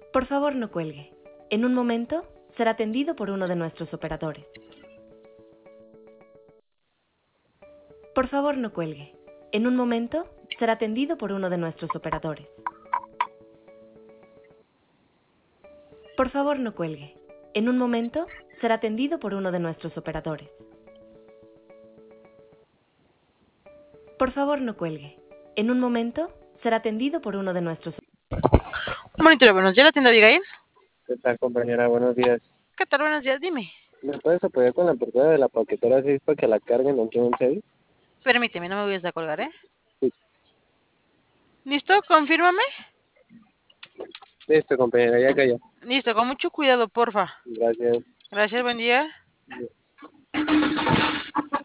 Por favor, no cuelgue. En un momento será atendido por uno de nuestros operadores. Por favor, no cuelgue. En un momento será atendido por uno de nuestros operadores. Por favor, no cuelgue. En un momento será atendido por uno de nuestros operadores. Por favor, no cuelgue. En un momento será atendido por uno de nuestros. Monitor, buenos días, la tienda Abigail. ¿Qué tal, compañera? Buenos días. ¿Qué tal? Buenos días, dime. ¿Me puedes apoyar con la apertura de la paquetera 6 para que la carguen aquí en un 6? Permíteme, no me vayas a colgar, ¿eh? Sí. ¿Listo? Confírmame. Listo, compañera, ya cayó. Listo, con mucho cuidado, porfa. Gracias. Gracias, buen día.